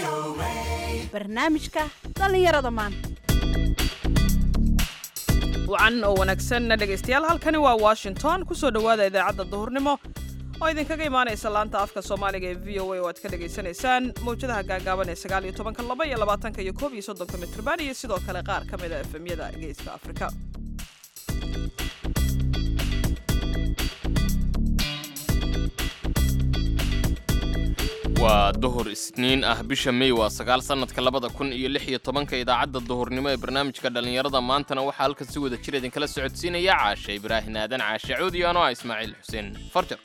barnaamijka dhallinyarada maanta. wacan oo wanaagsan dhegaystayaal, halkani waa Washington. ku soo dhawaada idaacadda duhurnimo oo idinkaga imaanaysa laanta afka Soomaaliga ee VOA oo aad ka dhageysanaysaan mowjadaha gaagaaban ee 19, 22 iyo 31 mitir iyo sidoo kale qaar ka mid ah FM-yada Geeska Afrika. waa duhur isniin ah bisha May waa 9 sanadka 2016 idaacadda duhurnimo ee barnaamijka dhalinyarada maantana waxaa halkan si wada jir idin kala socodsiinaya Caasha Ibraahin Aadan Caasha Cuudi iyo anoo Ismaaciil Xuseen Farjar.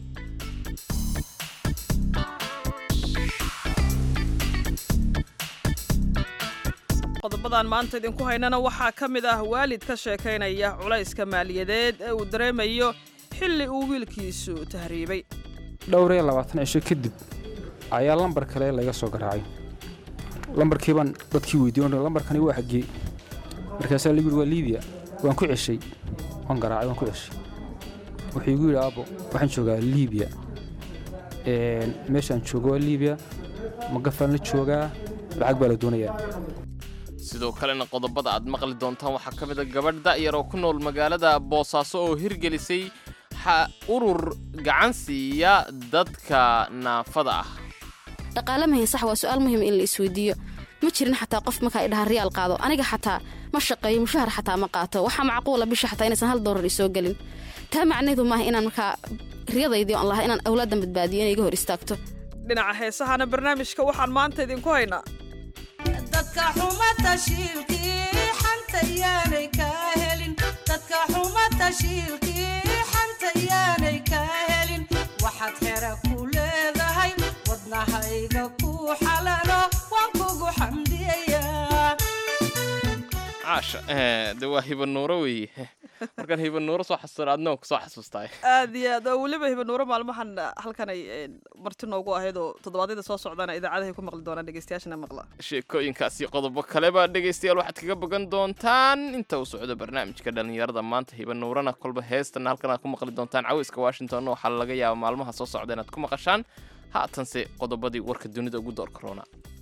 qodobadan maanta idinku haynana waxaa ka mid ah waalid ka sheekaynaya culayska maaliyadeed ee uu dareemayo xilli uu wiilkiisu tahriibay. dhowr iyo 20 cisho kadib ayaa lambar kale laga soo garaacay. lambarkiiban dadkii weydiiyeen lambarkani waa xagee, markaas la yiri waa Liibiya. waan ku ceshay, waan garaacay, waan ku ceshay. wuxuu igu yiri aabo waxaan joogaa Liibiya, meeshaan joogo waa Liibiya, ma gafan la joogaa, lacag baa la doonayaa. sidoo kalena qodobada aad maqli doontaan waxaa ka mid ah gabadh da'yar oo ku nool magaalada Boosaaso oo hirgelisay urur gacan siiya dadka naafada ah. dhaqaale ma sax waa su'aal muhiim in la isweydiiyo. ma jirin xataa qof marka ay dhahaan riyaal qaado, aniga xataa ma shaqeeyo, mushahar xataa ma qaato. waxa macquul ah bisha xataa inaysan $1 isoo galin. taa macnaheedu maaha inaan marka riyadaydii aan lahaa inaan awlaadan badbaadiyo inay iga hor istaagto. dhinaca heesahana barnaamijka waxaan maanta idinku haynaa dadka xumata shilkii xanta yaanay ka helin, dadka xumata shilkii xanta yaanay ka helin. waxaad xera ku leedahay wadnahayga ku xalalo, waan kugu xamdiyayaa. Caasha de waa Hiba Nuuro weeye. markaan Hiba Nuuro soo xasuusto adna ku soo xasuustay. aad iyo aad oo weliba Hiba Nuuro maalmahan halkan ay marti noogu ahayd oo toddobaadyada soo socdana idaacadaha ku maqli doonaan dhegeystayaashana maqla. sheekooyinkaas iyo qodobo kaleba dhegeystayaal waxaad kaga bogan doontaan inta uu socdo barnaamijka dhalinyarada maanta. Hiba Nuurana kolba heestan halkan aad ku maqli doontaan cawayska Washington oo waxaa laga yaabaa maalmaha soo socda inaad ku maqashaan. haatanse qodobadii warka dunida ugu door corona.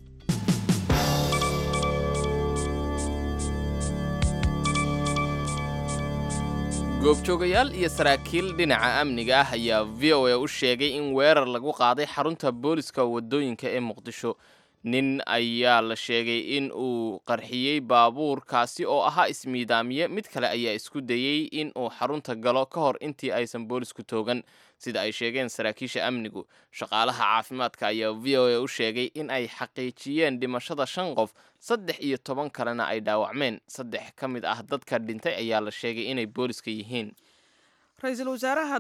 goobjoogayaal iyo saraakiil dhinaca amniga ah ayaa VOA u sheegay in weerar lagu qaaday xarunta booliska wadooyinka ee Muqdisho. nin ayaa la sheegay in uu qarxiyey baabuurkaasi oo ahaa ismiidaamiye. mid kale ayaa isku dayey in uu xarunta galo ka hor intii aysan boolisku toogan, sida ay sheegeen saraakiisha amnigu. shaqaalaha caafimaadka ayaa VOA u sheegay in ay xaqiijiyeen dhimashada 5 qof, 13 kalena ay dhaawacmeen. 3 ka mid ah dadka dhintay ayaa la sheegay inay booliska yihiin. ra'iisul wasaaraha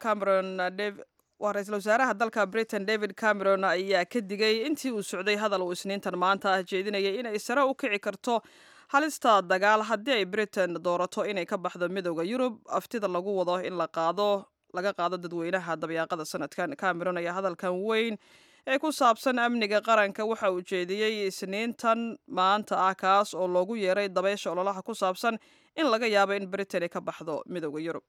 dalka Britain David Cameron ayaa ka digay intii uu socday hadal uu isniintan maanta ah jeedinayay inay sare u kici karto halista dagaal haddii ay Britain doorato inay ka baxdo midowda Yurub. aftida lagu wado in laga qaado dadweynaha dabayaaqada sanadkan. Cameron ayaa hadalkan weyn ee ku saabsan amniga qaranka waxa uu jeediyey isniintan maanta ah, kaas oo loogu yeeray dabaysha ololaha ku saabsan in laga yaabo in Britain ay ka baxdo midowda Yurub.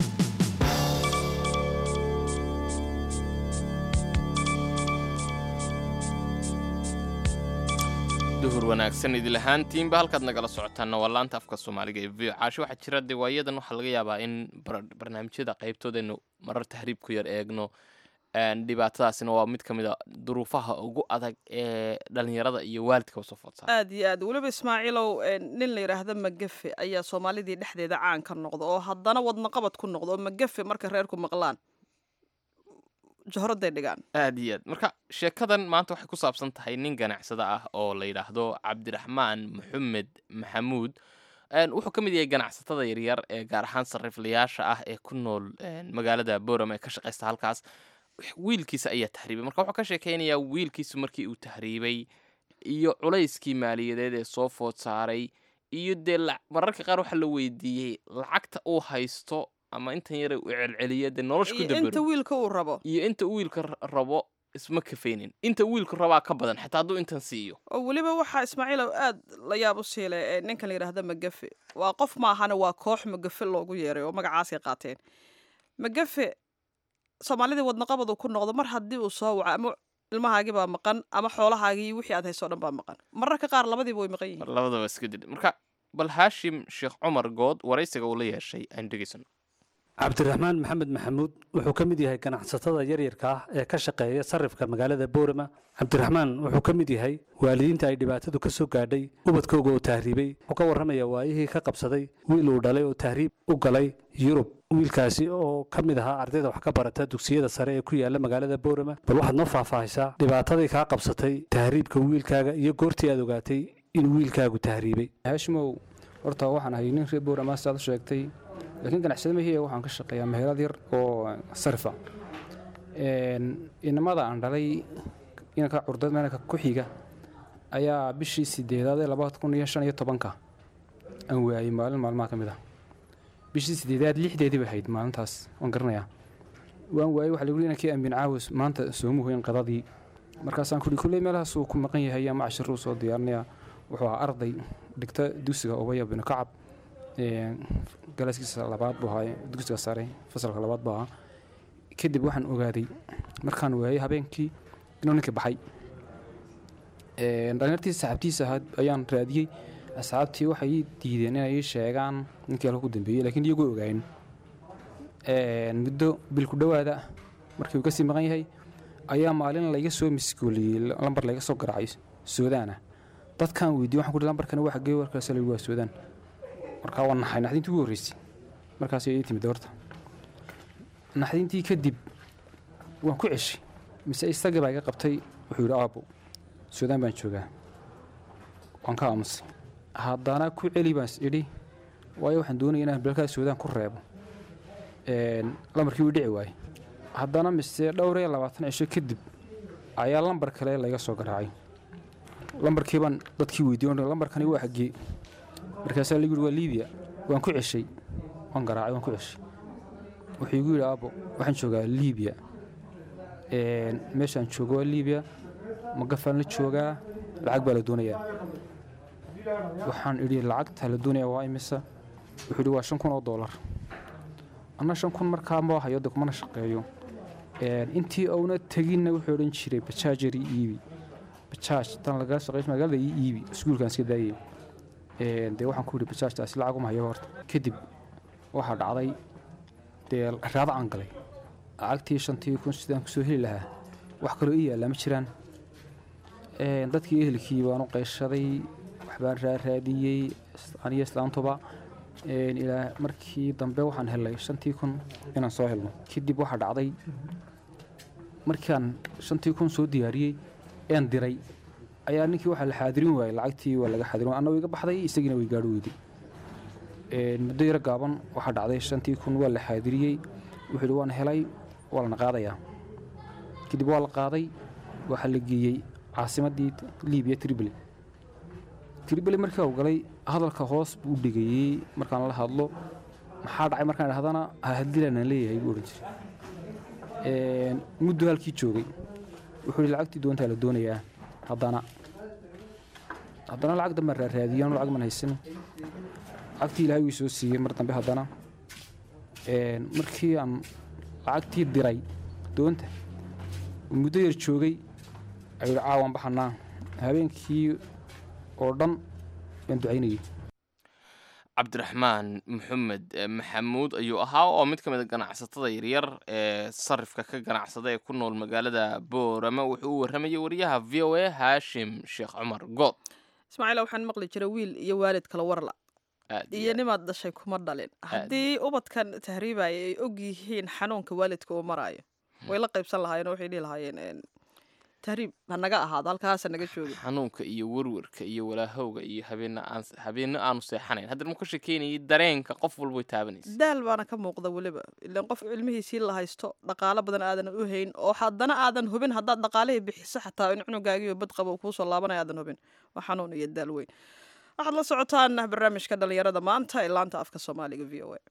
duhur wanaagsan idil ahaantiinba halkaad nagala socotaanna waa laanta afka Soomaaliga ee VOA. Caasho waxaa jira diwaayadan waxaa laga yaabaa in barnaamijyada qaybtoodeenu marar tahriib ku yar eegno. dhibaatadaasina waa mid ka mid a duruufaha ugu adag ee dhalinyarada iyo waalidka soo food saara. aad iyo aad weliba Ismaaciilow, nin la yiraahdo Magafe ayaa Soomaalidii dhexdeeda caan ka noqdo oo haddana wadna qabad ku noqdo. Magafe marka reerku maqlaan johraday dhigaan. aad iyo aad marka sheekadan maanta waxay ku saabsan tahay nin ganacsada ah oo la yiraahdo Cabdiraxmaan Maxamed Maxamuud. wuxuu ka mid yahay ganacsatada yaryar ee gaar ahaan sariflayaasha ah ee ku nool magaalada Boorama ee ka shaqeysta halkaas. wiilkiisa ayaa tahriibay. marka wuxuu ka sheekeynayaa wiilkiisu markii uu tahriibay iyo culayskii maaliyadeed ee soo food saaray iyo dee mararka qaar waxa la weydiiyey lacagta uu haysto ama intan yar uu celceliyo dee nolosha ku dabaro inta wiilka uu rabo iyo inta wiilka rabo isma kafeynin. inta wiilku rabaa ka badan xitaa hadduu intan siiyo. oo weliba waxaa Ismaaciilow aad la yaab u siilay ninkan la yiraahdo Magafe. waa qof maahana waa koox Magafe loogu yeeray oo magacaas ay qaateen. Magafe Soomaalida wadna qabad ku noqdo mar haddii uu soo waco ama ilmahaagii baa maqan ama xoolahaagii wixii aad hayso o dhan baa maqan mararka qaar labadiiba way maqan yihiin labadaba iska dil marka bal haashim sheekh cumar good waraysiga uu la yeeshay aan dhegaysano. cabdiraxmaan maxamed maxamuud wuxuu ka mid yahay ganacsatada yaryarka ah ee ka shaqeeya sarifka magaalada boorama. cabdiraxmaan wuxuu ka mid yahay waalidiinta ay dhibaatadu ka soo gaadhay ubadkooga oo tahriibay. wuxuu ka warramaya waayihii ka qabsaday wiil uu dhalay oo tahriib u galay yurub. wiilkaasi oo ka mid ahaa ardayda wax ka barata dugsiyada sare ee ku yaala magaalada boorama. bal waxaad noo faahfaahisaa dhibaatadii kaa qabsatay tahriibka wiilkaaga iyo goortii aad ogaatay in wiilkaagu tahriibay. haashimow horta waxaan ahay nin reer boorama saad u sheegtay, laakiin ganacsada mahiya waxaan ka shaqeeyaa meherad yar oo sarifa. inamada aan dhalay inanka curdad meelka ku xiga ayaa bishii 8aad ee 2015 aan waayay maalin maalmaha ka mid ah. bishii 8aad 6deedii bay ahayd maalintaas waan garanayaa. waan waayay waxa lagu inankii ambin caawis maanta soo muhiin qadadii. markaasaan kulley meelahaas uu ku maqan yahay ama casharru soo diyaarinaya. wuxuu ahaa arday dhigta dugsiga Ubaya bin Kacab galaaskiisa labaad buu ahaa dugsiga sare fasalka labaad buu ahaa. kadib waxaan ogaaday markaan waayay habeenkii inuu ninkii baxay. dhalinyartii saxaabtiisa ahayd ayaan raadiyey. asxaabtii waxay diideen inay ii sheegaan ninkii halka ku dambeeyey, laakiin iyagu ogaayeen. muddo bil ku dhowaada markii uu ka sii maqan yahay ayaa maalin layga soo miskooliyey lambar layga soo garaacay Suudaana. dadkaan weydiiyey waxaan ku dhihi lambarkana waa xaggee warkaas la waa Suudaan. markaa waan naxay naxdintii ugu horreysay markaas ay timid horta. naxdintii kadib waan ku ceshay mise isagii baa iga qabtay. wuxuu yidhi aabo Suudaan baan joogaa. waan ka aamusay. haddana ku celi baan idhi waayo waxaan doonaya inaan balkaa Suudaan ku reebo. lambarkii wuu dhici waayey. haddana mise dhowr iyo 20 cisho kadib ayaa lambar kale layga soo garaacay. lambarkii baan dadkii weydiiyey lambarkani waa xaggee. markaasaa lagu yidhi waa Liibiya. waan ku ceshay waan garaacay waan ku ceshay. wuxuu igu yidhi aabo waxaan joogaa Liibiya. meeshaan joogo waa Liibiya magafaan la joogaa lacag baa la doonayaa. waxaan idhi lacagta la doonayaa waa imisa. wuxuu yidhi waa $5,000. anna 5,000 markaa ma hayo de kumana shaqeeyo. intii uuna teginna wuxuu odhan jiray bajaajari iibi bajaaj tan laga shaqeeyo magaalada iibi iskuulkaan iska daayay. dee waxaan ku yidhi bajaajtaasi lacag uma hayo horta. kadib waxaa dhacday dee raada aan galay lacagtii 5,000 sidaan kusoo heli lahaa wax kaloo ii yaalla ma jiraan. dadkii ehelkii baan u qayshaday waxbaan raadiyey aniyo islaantuba. ilaa markii dambe waxaan helay 5,000 inaan soo helno. kadib waxaa dhacday markaan 5,000 soo diyaariyey een diray ayaa ninkii waxaa la xaadirin waayey lacagtii waa laga xaadirin anna iga baxday isagiina way gaadho weyday. muddo yar gaaban waxaa dhacday 5,000 waa la xaadiriyey. wuxuu yidhi waan helay waa lana qaadayaa. kadib waa la qaaday waxaa la geeyey caasimaddii Liibiya Tripoli. markii uu galay hadalka hoos buu dhigayey. markaan la hadlo maxaa dhacay markaan idhahdana haddilanaan leeyahay buu odhan jiray. muddo halkii joogay wuxuu yidhi lacagtii doontaa la doonayaa. haddana lacag dambe raadiyaan lacag man haysan. lacagtii ilaahay wuu soo siiyey mar dambe. haddana markii aan lacagtii diray doonta muddo yar joogay ayuu yidhi caawaan baxanaa. habeenkii oo dhan waan ducaynayay. cabdiraxmaan maxamed maxamuud ayuu ahaa oo mid ka mid a ganacsatada yaryar ee sarifka ka ganacsada ee ku nool magaalada boorama. wuxuu u warramayay wariyaha v o a haashim sheekh cumar good. ismaaciila waxaan maqli jiray wiil iyo waalid kala warla iyo nimaad dhashay kuma dhalin. haddii ubadkan tahriibaya ay og yihiin xanuunka waalidka uu maraayo way la qaybsan lahaayeen oo waxay dhihi lahaayeen tahriib ha naga ahaado halkaasa naga jooga. xanuunka iyo warwarka iyo walaahowga iyo habeenno aanu seexanayn. haddana ma ka sheekeynayay dareenka qof walba way taabanaysa. daal baana ka muuqda weliba ilaan qof cilmihiisii la haysto dhaqaalo badan aadan u hayn oo haddana aadan hubin haddaad dhaqaalihii bixiso xataa in cunugaagiyo badqaba uu kuusoo laabanaya aadan hubin. waa xanuun iyo daal weyn. waxaad la socotaan barnaamijka dhalinyarada maanta ee laanta afka soomaaliga v o a.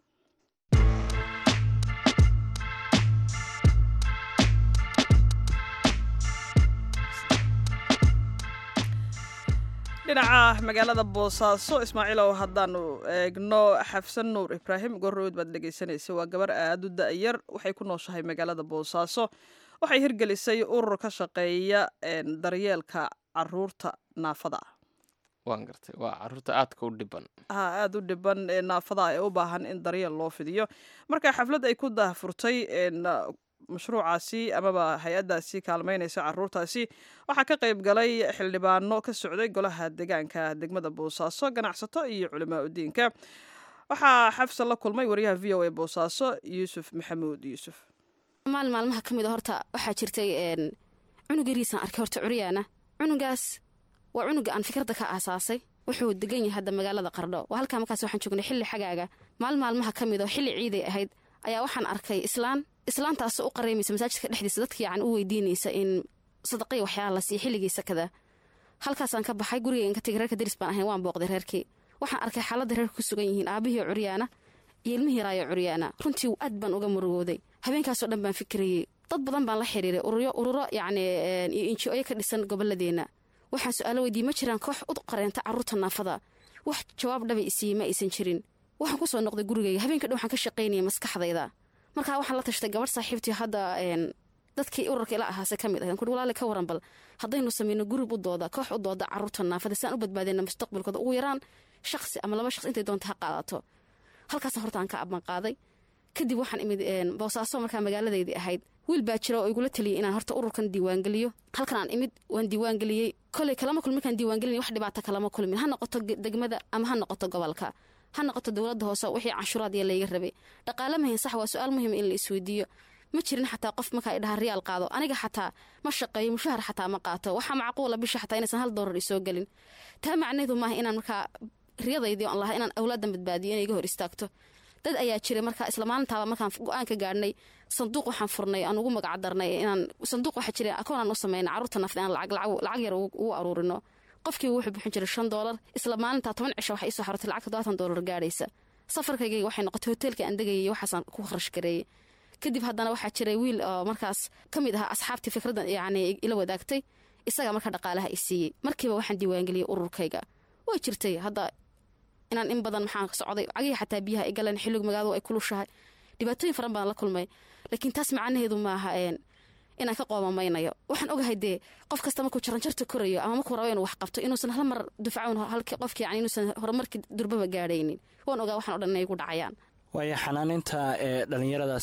dhinaca magaalada boosaaso ismaaciilow haddaanu eegno xafsan nuur ibraahim gorrood baad dhegaysanaysa. waa gabar aad u da'yar waxay ku nooshahay magaalada boosaaso waxay hirgelisay urur ka shaqeeya daryeelka caruurta naafada waan gartay waa caruurta aadka u dhiban aada u dhiban ee naafada ee u baahan in daryeel loo fidiyo marka xaflad ay ku daahfurtay mashruucaasi amaba hay-addaasi kaalmeynaysa caruurtaasi waxaa ka qayb galay xildhibaano ka socday golaha deegaanka degmada boosaaso ganacsato iyo culimaa udiinka waxaa xafsa la kulmay wariyaha v o a boosaaso yuusuf maxamuud yuusuf maalmaha ka mid a horta waxaa jirtay cunug yariisaan arkay horta curyaana cunugaas waa cunuga aan fikradda ka aasaasay wuxuu degan yahay hadda magaalada qardho waa halkaa markaas waxaan joognay xilli xagaaga maalmaha ka mid oo xilli ciiday ahayd ayaa waxaan arkay islaantaas u qareymaysa masaajidka dhexdiisa dadka yacan u weydiinaysa in sadaqay waxyaala la siiya xilligii sakada halkaasaan ka baxay gurigaygan ka tegay reerka daris baan ahayn waan booqday reerkii waxaan arkay xaaladda reerka ku sugan yihiin aabihii curyaana iyo ilmihii raayo curyaana runtii aad baan uga murugooday habeenkaasoo dhan baan fikirayey dad badan baan la xiriiray ururo yacni iyo inji-oyo ka dhisan gobolladeenna waxaan su-aalo weydiiyey ma jiraan koox u qareenta carruurta naafada wax jawaab dhaba isiiyey ma aysan jirin waxaan ku soo noqday gurigayga habeenka dhan waxaan ka shaqaynayay maskaxdayda markaa waxaan la tashtay gabadh saaxiibtii hadda dadkii ururka ila ahaase ka mid ahayn kuri walaali ka waran bal haddaynu samayno gurub u dooda koox u dooda carruurta naafada si aan u badbaadayna mustaqbalkooda ugu yaraan shakhsi ama laba shakhs intay doonta ha qaadato halkaasaan horta aan ka aban qaaday kadib waxaan imid boosaaso markaa magaaladeydii ahayd wiil baa jira oo igula taliyey inaan horta ururkan diiwaangeliyo halkan aan imid waan diiwaangeliyey koley kalama kulmin markaan diiwaangelin wax dhibaato kalama kulmin ha noqoto degmada ama ha noqoto gobolka ha noqoto dowladda hoose wixii canshuuraad iyo layga rabay dhaqaale mahin sax waa su-aal muhiim in la isweydiiyo ma jirin xataa qof markaa idhaha riyaal qaado aniga xataa ma shaqeeyo mushahar xataa ma qaato waxaa macquula bisha xataa inaysan $1 isoo gelin taa macnaheedu maaha inaan markaa riyadaydii aan lahaa inaan awlaadan badbaadiyo inay iga hor istaagto dad ayaa jiray markaa isla maalintaaba markaan go-aan ka gaadhnay sanduuq waxaan furnay aan ugu magac darnay inaan sanduuq waxaa jira akoon aan u sameynay carruurta nafta aan lacag yar ugu aruurino qofkii wuxuu bixin jiray $5 isla maalintaa 10 cisho waxay isoo xarotay lacag $70 gaadhaysa safarkaygayga waxay noqotay hoteelka aan degayay waxaasaan ku kharash gareeyey kadib haddana waxaa jiray wiil oo markaas ka mid ahaa asxaabtii fikradda yacni ila wadaagtay isagaa marka dhaqaalaha i siiyey markiiba waxaan diiwaangeliyey ururkayga way jirtay hadda inaan in badan maxaan socday cagihii xataa biyaha ay galeen xilligu magaaladu ay kulushahay dhibaatooyin faran badan la kulmay laakiin taas macnaheedu maaha inaan ka qoomamaynayo waxaan ogahay dee qof kasta markuu jaranjarta korayo ama markuu rabo inuu wax qabto inuusan hal mar dufcawn halkii qofkii yani inuusan horumarkii durbaba gaadhaynin waan ogaa waxaan o dhan inay igu dhacayaan waayo xanaaninta dhalinyaradaas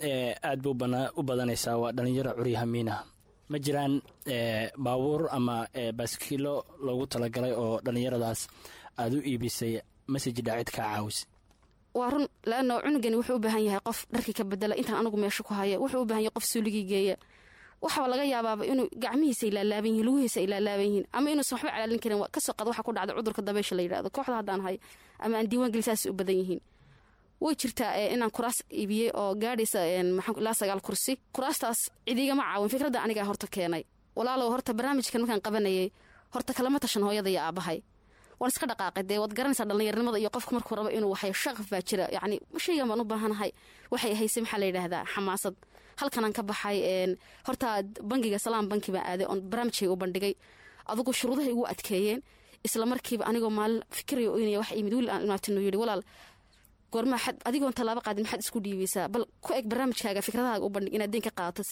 aad ba u badanaysaa waa dhalinyaro curyahamiina ma jiraan baabuur ama baaskiilo loogu talagalay oo dhalinyaradaas aad u iibisay masaj dhaacid kaa caawis waa run laano cunugani wuxuu u baahan yahay qof dharkii ka bedela intaan anigu meesha ku haya wuxuu u baahan yahay qof suuligii geeya waxaa laga yaabaaba inuu gacmihiisa ay laalaaban yihiin lugihiisa ay laalaaban yihiin ama inuusan waxba calaalin karin kasoo qad waxa ku dhacda cudurka dabeysha la yidhahdo kooxda haddaan hay ama aan diiwaan geli saas u badan yihiin way jirtaa inaan kuraas iibiyey oo gaadhaysa ilaa 9 kursi kuraastaas cidigama caawin fikradda anigaa horta keenay walaalow horta barnaamijkan markaan qabanayay horta kalama tashan hooyada iyo aabahay waan iska dhaqaaqay dee waad garanaysaa dhallinyarnimada iyo qofka markuu rabo inuu waxay shaqaf baa jira yacni shaygan baan u baahanahay waxay haysay maxaa la yidhaahdaa xamaasad halkanaan ka baxay horta bangiga salaam banki baan aaday oon barnaamijkayga u bandhigay adugu shuruudahay igu adkeeyeen isla markiiba anigoo maalin fikirayo oynaya wax imid wiil aan imaatinu yidhi walaal goorma adigoon tallaabo qaadin maxaad isku dhiibaysaa bal ku eg barnaamijkaaga fikradahaaga u bandhig inaad deen ka qaadato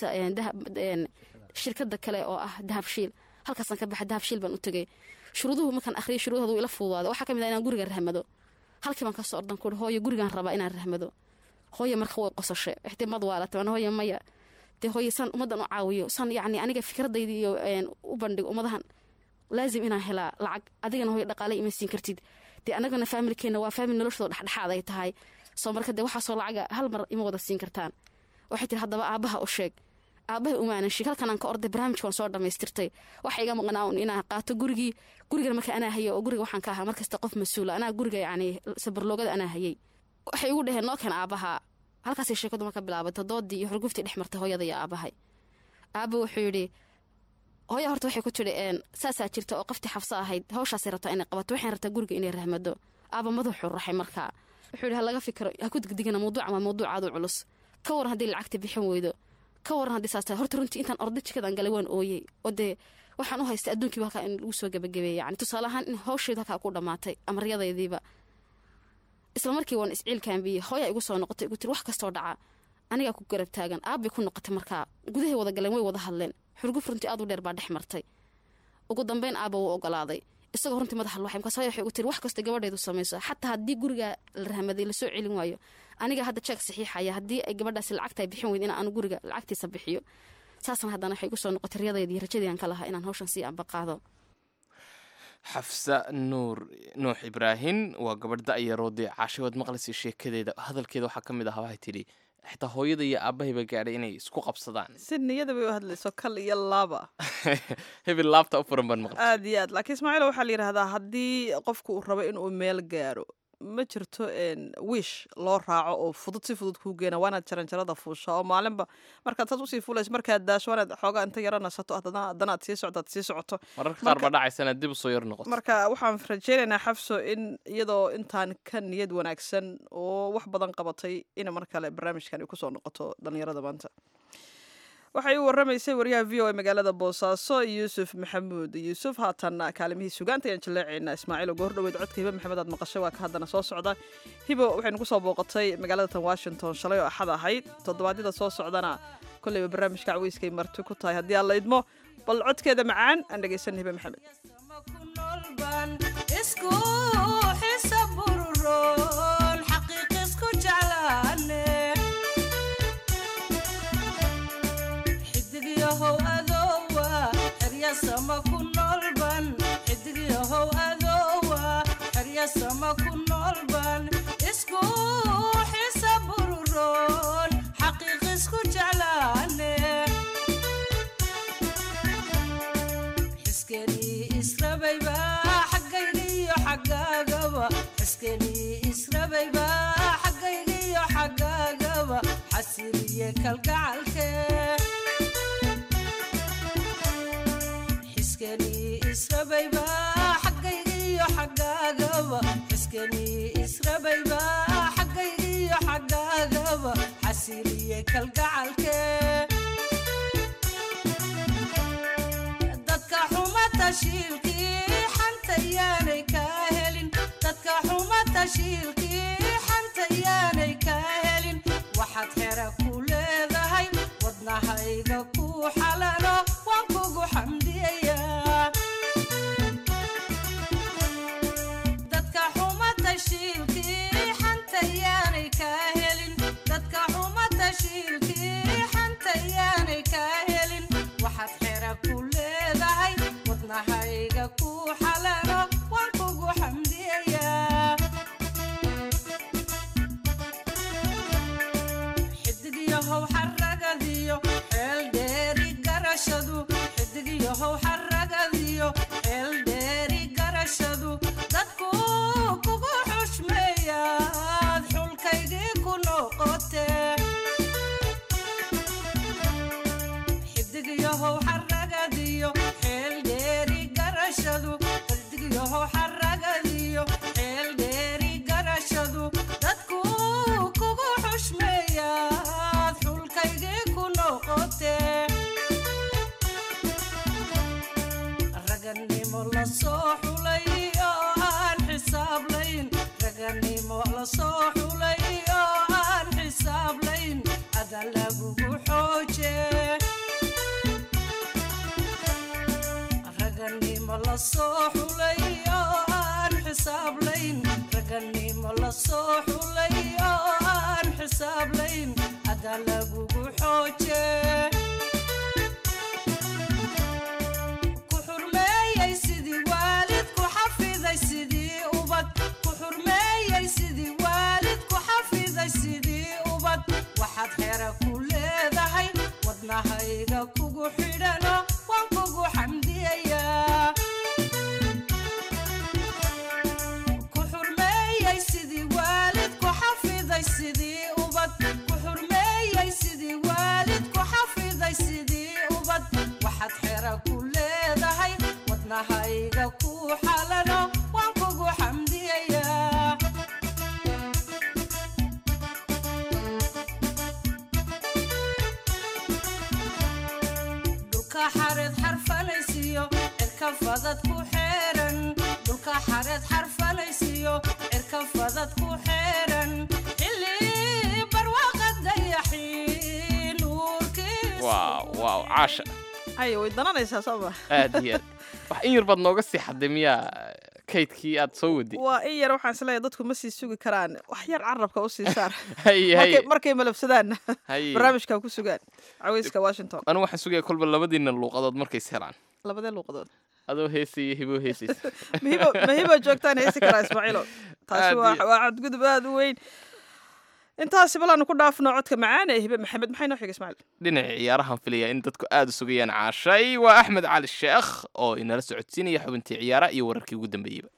shirkadda kale oo ah dahabshiil halkaasaan ka baxay dahabshiil baan u tegay shuruuduhu markaan akhriyay shuruudahoodu ila fududaada waxaa ka mid ah inaan guriga rahmado halkii baan ka soo ordan kuhi hooyo gurigaan rabaa inaan rahmado hooyo marka way qosashay ixtimaad waa la taban hooyo maya dee hooyo saan ummaddan u caawiyo saan yacni aniga fikradayda iyo u bandhigo ummadahan laazim inaan helaa lacag adigana hooyo dhaqaale ima siin kartid dee annagana faamilkeenna waa faamil noloshooda dhexdhexaad ay tahay soo marka dee waxaasoo lacaga hal mar ima wada siin kartaan waxay tiri haddaba aabbaha u sheeg aabbahay umaanan sheeg halkanaan ka orday barnaamijkaan soo dhammaystirtay waxa iga maqnaa un inaan qaato gurigan marka anaa hayay oo guriga waxaan ka ahaa markasta qof mas-uula anaa guriga yacni sabarloogada anaa hayay waxay igu dhaheen noo keen aabbaha halkaasay sheekadu marka bilaabatay doodii iyo xurguftii dhex martay hooyada iyo aabbahay aabba wuxuu yidhi hooya horta waxay ku tidhi saasaa jirta oo qoftii xafso ahayd hawshaasay rabtaa inay qabato waxaan rabtaa guriga inay rahmado aabba madaxuu raxay markaa wuxuu yidhi ha laga fikiro ha ku degdegina mawduucan waa mawduucaadu culus ka waran haddii lacagta bixin weydo ka waran haddii saas tahay horta runtii intaan orday jikadan galay waan ooyey oo dee waxaan u haystay adduunkiiba halkaa in lagu soo gabagabeeyey yacni tusaale ahaan in hawsheedu halkaa ku dhammaatay amaryadaydiiba isla markii waan isciilkaanbiyey hooyaa igu soo noqotay igu tiri wax kastoo dhaca anigaa ku garab taagan aabbay ku noqotay markaa gudahay wada galeen way wada hadleen xurguf runtii aad u dheer baa dhex martay ugu dambeyn aabba wuu ogolaaday isagoo runtii madaxa luuxay markaas waxay ugu tiri wax kasta gabadheedu samayso xataa haddii guriga la rahmaday la soo celin waayo aniga hadda jeeg saxiixaya haddii ay gabadhaasi lacagta ay bixin weyd in aan guriga lacagtiisa bixiyo saasna haddana waxay igu soo noqotay riyadeedii rajadii aan ka lahaa inaan hawshan sii amba qaado xafsa nuux ibraahin waa gabadh da'yaroodii caashawaad maqlaysa sheekadeeda hadalkeeda waxaa ka mid ahaa waxay tidhi xitaa hooyada iyo aabahayba gaadhay inay isku qabsadaan si niyada bay u hadlayso kal iyo laaba hebel laabta u furan baan maqlay aad iyo aad laakiin ismaaciil waxaa la yidhaahdaa haddii qofku uu rabo inuu meel gaaro ma jirto wish loo raaco oo fudud si fudud kuu geena waanaad jaranjarada fuusha oo maalinba markaad saas usii fuulayso markaad daasho waanaad xoogaa inta yaro nasato haddana aad sii socoto mararka qaar baa dhacaysa inaad dib usoo yar noqoto marka waxaan rajaynaynaa xafso in iyadoo intaan ka niyad wanaagsan oo wax badan qabatay in mar kale barnaamijkan ay kusoo noqoto dhallinyarada maanta waxay u warramaysay wariyaha v o a magaalada boosaaso yuusuf maxamuud yuusuf haatan kaalimihii sugaanta ayaan jaleecaynaa ismaaciil oo goordhoweed codka hibe maxamed aad maqashay waa ka haddana soo socda hibo waxaynu kusoo booqatay magaalada tan washington shalay oo axad ahayd toddobaadyada soo socdana kolleyba barnaamijka caweyskay marti ku tahay haddii aan la idmo bal codkeeda macaan aan dhegaysan hibe maxamed sama ku noolban xidigyahow adowa xerya sama ku noolban isku xisa bururoon xaqiiq isku jeclaane xiskenii israbayba xaggaygiyo xaggaagaba xiskenii israbayba xaggaygiyo xaggaagaba xasiliye kalgacalke israbayba xaggaygiyo xaggaagaba xiskenii israbayba xaggaygiyo xaggaagaba xasiliye kalgacalke dadka xuma tashiilkii xanta yaanay kaa helin dadka xuma tashiilkii xanta yaanay kaa helin waxaad xera ku leedahay wadnahayga ku xalalo waan kugu xamdiyaya dadka xuma tashiilkii xanta yaanay kaa helin dadka xuma tashiilkii xanta yaanay kaa helin waxaad xera ku leedahay wadnahayga ku xalalo waan kugu xamdiyaya xidigyahow xaragadiyo xeel dheeri garashadu xidigyahow xaragadiyo xeel dheeri garashadu dadku kugu xushmeeyaad xulkaygii ku noqote xidigyahow xaragadiyo xeel dheeri garashadu xidigyahow xaragadiyo xeel dheeri garashadu dadku kugu xushmeeyaad xulkaygii ku noqote raganimo la soo xulay oo aan xisaablayn raganimo la soo xulay oo aan xisaablayn ada lagugu xooje raganimo la soo xulay oo aan xisaablayn raganimo la soo xulay oo aan xisaablayn ada lagugu xooje ku xurmeeyay sidii waalid ku xafiday sidii ubad ku xurmeeyay sidii waalid ku xafiday sidii ubad waxaad xera ku leedahay wadnahayga kugu xidhano waan kugu xamdiyaya ku xurmeeyay sidii waalid ku xafiday sidii ubad ku xurmeeyay sidii waalid ku xafiday sidii ubad waxaad xera ku leedahay wadnahayga ku xalano waan kugu xamdiyaya dhulka xareed xarfanaysiyo cirka fadad ku xeeran dhulka xareed xarfanaysiyo cirka fadad ku xeeran xilli barwaaqada yaxiin waaw caasha hay way dananaysaa sooma aad iyo aad wax in yar baad nooga sii xadday miyaa kaydkii aad soo wadi waa in yar waxaan isleeyahay dadku ma sii sugi karaan wax yar carabka u sii saar haye markay malabsadaan haye barnaamijka ku sugaan caweyska Washington anigu waxaan sugaya kolba labadiina luuqadood markay is helaan labadee luuqadood adoo heesaya hibo heesaysa mahibo joogtaan heesi karaa Ismaaciilo taasi waa cadgudub aad u weyn intaasi balaanu ku dhaafno codka macaan ee hibe maxamed maxay noo xigay Ismaaciil dhinaca ciyaarahan filaya in dadku aad u sugayaan caashay waa Axmed Cali Sheekh oo inala socodsiinaya xubintii ciyaaraha iyo wararkii ugu dambeeyayba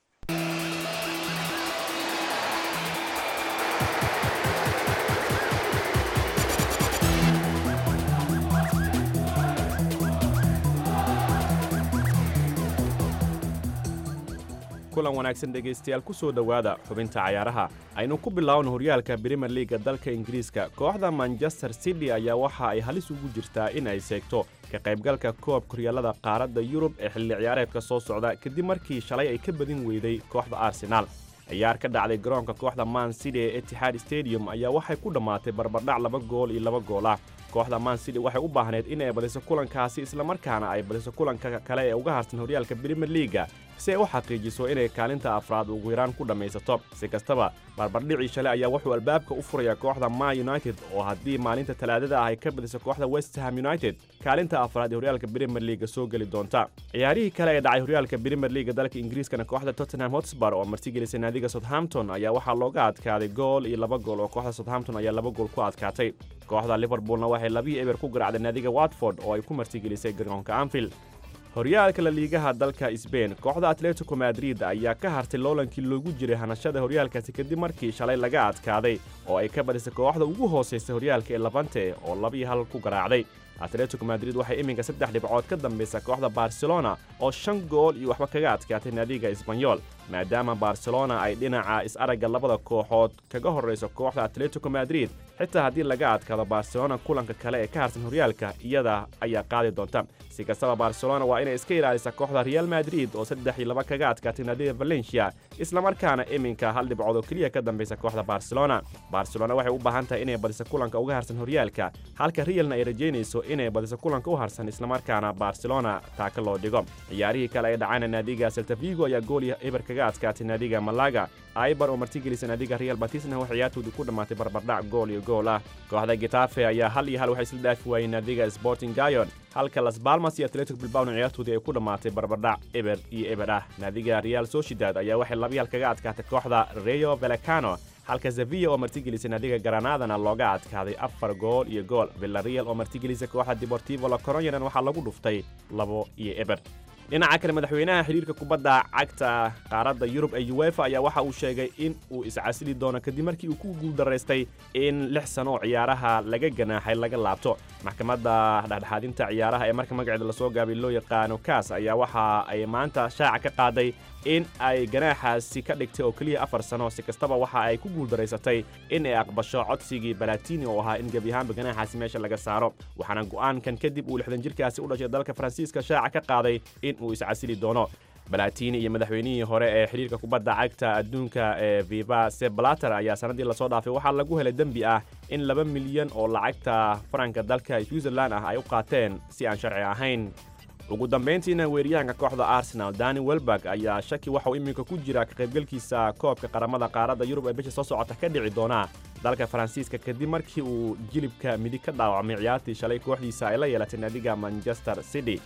kulan wanaagsan dhegaystayaal ku soo dhowaada xubinta cayaaraha aynu ku bilaawno horyaalka Premier League dalka Ingiriiska kooxda Manchester City ayaa waxa ay halis ugu jirtaa in ay seegto ka qaybgalka koobka horyaalada qaaradda Yurub ee xilli ciyaareedka soo socda kadib markii shalay ay ka badin weyday kooxda Arsenal ciyaar ka dhacday garoonka kooxda Man City ee Etihad Stadium ayaa waxay ku dhamaatay barbardhac 2 gool iyo 2 gool ah kooxda Man City waxay u baahneed in ay badiso kulankaasi isla markaana ay badiso kulanka kale ee uga harsan horyaalka Premier League si ay u xaqiijiso inay kaalinta afraad ugu yaraan ku dhamaysato si kastaba barbardhicii shalay ayaa wuxuu albaabka u furaya kooxda Man United oo haddii maalinta talaadada ah ay ka badiso kooxda West Ham United kaalinta afraad ee horyaalka Premier League soo gali doonta ciyaarihii kale ee dhacay horyaalka Premier League dalka Ingiriiska kooxda Tottenham Hotspur oo martigelisay naadiga Southampton ayaa waxaa looga adkaaday gool iyo 2 gool oo kooxda Southampton ayaa 2 gool ku adkaatay kooxda Liverpoolna waxay 2-0 ku garaacday naadiga Watford oo ay ku martigelisay garoonka Anfield horyaalka la liigaha dalka Spain kooxda Atletico Madrid ayaa ka hartay loolankii loogu jiray hanashada horyaalkaasi kadib markii shalay laga adkaaday oo ay ka badisay kooxda ugu hooseysa horyaalka ee Levante oo 2-1 ku garaacday Atletico Madrid waxay iminka 3 dhibcood ka dambaysa kooxda Barcelona oo 5 gool iyo waxba kaga adkaatay naadiga Espanyol maadaama Barcelona ay dhinaca is-aragga labada kooxood kaga horeyso kooxda Atletico Madrid xitaa haddii laga adkaado Barcelona kulanka kale ee ka harsan horyaalka iyada ayaa qaadi doonta si kastaba Barcelona waa inay iska ilaalisaa kooxda Real Madrid oo 3-2 kaga adkaatay naadiga Valencia isla markaana iminka 1 dhibcood oo kaliya ka dambaysa kooxda Barcelona waxay u baahan tahay inay badiso kulanka uga harsan horyaalka halka Realna ay rajeynayso inay badiso kulanka u harsan isla markaana Barcelona taaka loo dhigo ciyaarihii kale ee dhacayna naadiga Celta Vigo ayaa gool iyo eber kaga adkaatay naadiga Malaga Eibar oo martigelisay naadiga Real Betisna waxay ciyaartoodu ku dhamaatay barbardhac gool iyo gool ah kooxda Getafe ayaa 1-1 waxay isla dhaafi waayeen naadiga Sporting Gijon halka Las Palmas iyo Atletico Bilbao ciyaartoodu ay ku dhamaatay barbardhac eber iyo eber ah naadiga Real Sociedad ayaa waxay 2-1 kaga adkaatay kooxda Rayo Vallecano halka Sevilla oo martigelisay naadiga Granadana looga adkaaday 4 gool iyo gool Villarreal oo martigelisay kooxda Deportivo La Coruña waxaa lagu dhuftay 2 iyo eber dhinaca kale madaxweynaha xiriirka kubadda cagta qaaradda Yurub ee UEFA ayaa waxa uu sheegay in uu iscasili doono kadib markii uu ku guuldareystay in 6 sano ciyaaraha laga ganaaxay laga laabto maxkamadda dhexdhexaadinta ciyaaraha ee marka magaceeda la soo gaabay loo yaqaano CAS ayaa waxa ay maanta shaaca ka qaaday in ay ganaaxaasi ka dhigtay oo kaliya 4 sano si kastaba waxa ay ku guuldareysatay in ay aqbasho codsigii Balatini oo ahaa in gebi ahaanba ganaaxaasi meesha laga saaro waxaana go'aankan kadib uu 60 jirkaasi u dhashay dalka Faransiiska shaaca ka qaaday in uu iscasili doono Balatini iyo madaxweynihii hore ee xiriirka kubadda cagta adduunka ee Viva Sepp Blatter ayaa sanadii la soo dhaafay waxaa lagu helay dambi ah in 2 milyan oo lacagta faranka dalka Switzerland ah ay u qaateen si aan sharci ahayn ugu dambeyntiina weeryahanka kooxda Arsenal Danny Welbeck ayaa shaki waxa uu iminka ku jira ka qaybgalkiisa koobka qaramada qaaradda Yurub ee bisha soo socota ka dhici doona dalka Faransiiska kadib markii uu jilibka midig ka dhaawacmay ciyaartii shalay kooxdiisa ay la yeelatay naadiga Manchester City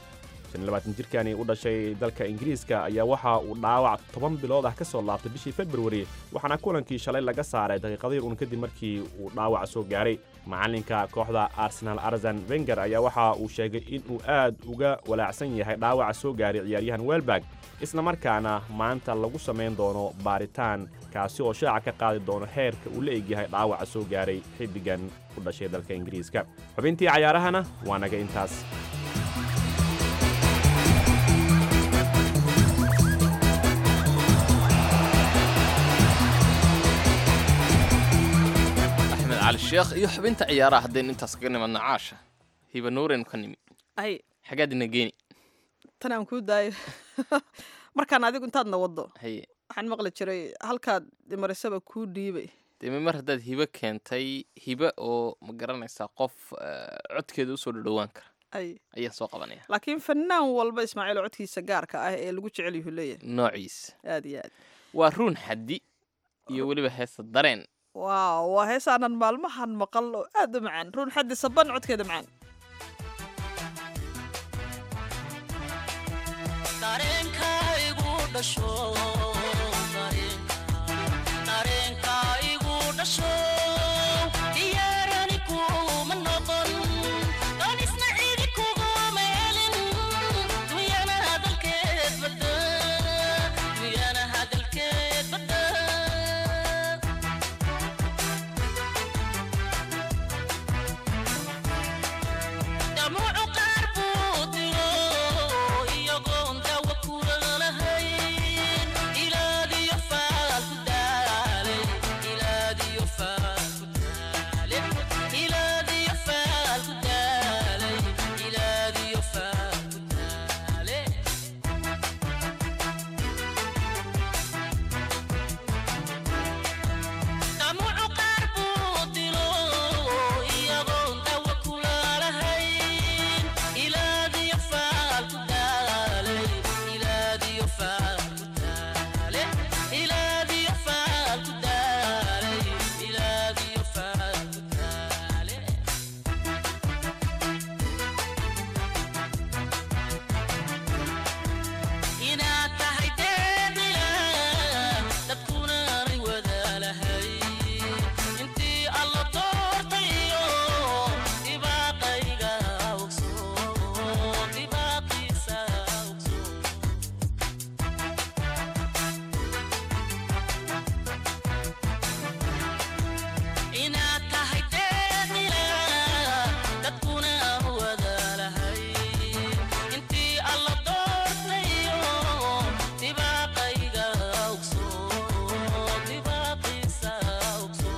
25 jirkani u dhashay dalka Ingiriiska ayaa waxa uu dhaawac 10 bilood ah ka soo laabtay bishii February waxaana kulankii shalay laga saaray daqiiqadii uun kadib markii uu dhaawac soo gaaray macalinka kooxda Arsenal Arsene Wenger ayaa waxa uu sheegay in uu aad uga walaacsan yahay dhaawaca soo gaaray ciyaaryahan Welbeck isla markaana maanta lagu sameyn doono baaritaan kaasi oo shaaca ka qaadi doono heerka uu la egyahay dhaawaca soo gaaray xidigan u dhashay dalka Ingiriiska xubintii ciyaarahana waa naga intaas على الشيخ iyo xubinta ciyaaraha hadeen intaas kaga nimadna caasha hiba nuuren ka nimi ay xagaad inageeni tan aan ku daayo markaan adigu intaad na wado haye waxaan maqli jiray halkaad marisaba ku dhiibay dee mar haddaad hibo keentay hibo oo ma garanaysaa qof codkeeda usoo dhadhowaan kara ay ayaan soo qabanaya laakiin fanaan walba ismaaciil oo codkiisa gaarka ah ee lagu jecel yuhu leeyahay noociisa aad iyo aad waa ruun xaddi iyo weliba heesa dareen waaw waa heesaanan maalmahan maqal oo aad u macaan ruun xaddi saban codkeeda macaan dareenkaygu dhasho dareenkaygu dhasho diyaarani kuma noqon doon isna cidi kuguma helin dunyana hadalkeed badda dunyana hadalkeed badda damuucu qaar buu diro iyagoon dawa kula lahayn ilaadiyo faal ku daale ilaadiyo faal ku daale ilaadiyo faal ku daale ilaadiyo faal ku daale damuucu qaar buu diro iyagoon dawa kula lahayn ilaadiyo faal ku daale ilaadiyo faal ku daale ilaadiyo faal ku daale ilaadiyo faal ku daale inaad tahay deedila dadkuna aanay wadaalahay intii alla doortayo dibaaqayga ogso dibaaqiisa ogso inaad tahay deedila dadkuna aan wadaalahay intii alla doortayo dibaaqayga ogso dibaaqiisa ogso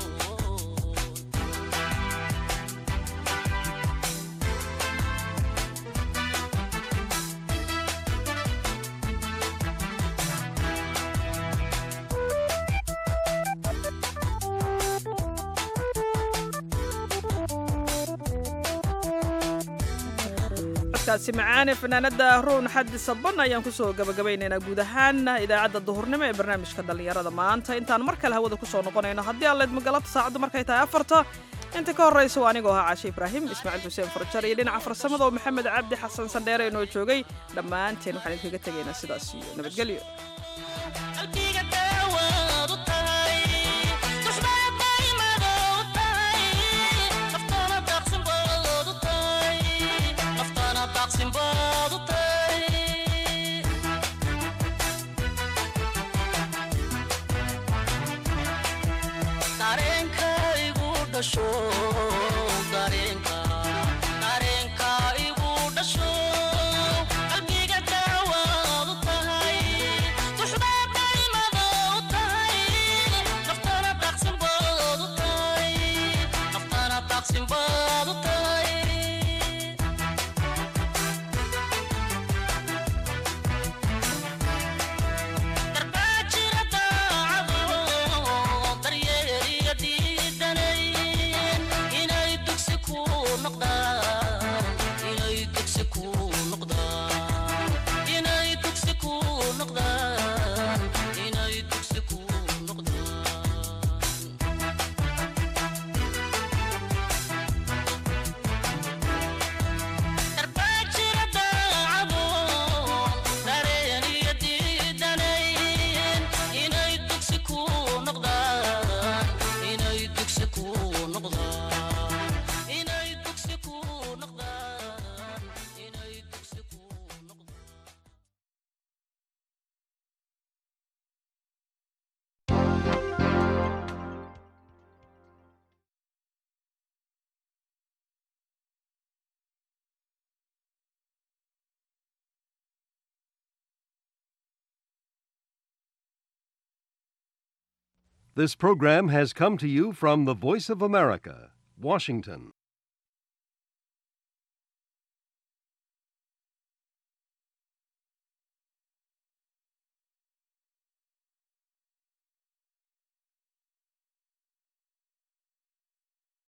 codkaasi macaane fanaanada ruun xaddi saban ayaan kusoo gabagabaynaynaa guud ahaan idaacadda duhurnimo ee barnaamijka dhallinyarada maanta intaan mar kale hawada kusoo noqonayno haddii aan leedma galabta saacaddu markay tahay 4 inta ka horraysa waa anigoo ahaa caashe ibraahim ismaaciil xuseen farjar iyo dhinaca farsamada oo maxamed cabdi xasan sandheere inoo joogay dhammaanteen waxaan idinkaga tegaynaa sidaas iyo nabadgelyo qalbiga daawaad u tahay duxbaad daymada u tahay naftana daaqsin baad u tahay naftana daaqsin baad u tahay dareenkaygu dhasho dareenkaygu dhasho qalbiga daawaad u tahay duxbaad daymada u tahay naftana daaqsin baad u tahay naftana daaqsin baad u tahay darbaajira daacado daryeeriya diidanayn inay dugsi ku noqdaan inay dugsi ku noqdaan inay dugsi ku noqdaan inay dugsi ku noqdaan darbaajira daacado dareeniya diidanayn inay dugsi ku noqdaan inay dugsi ku noqdaan inay dugsi ku noqdaan inay dugsi ku noqdaan This program has come to you from the Voice of America, Washington.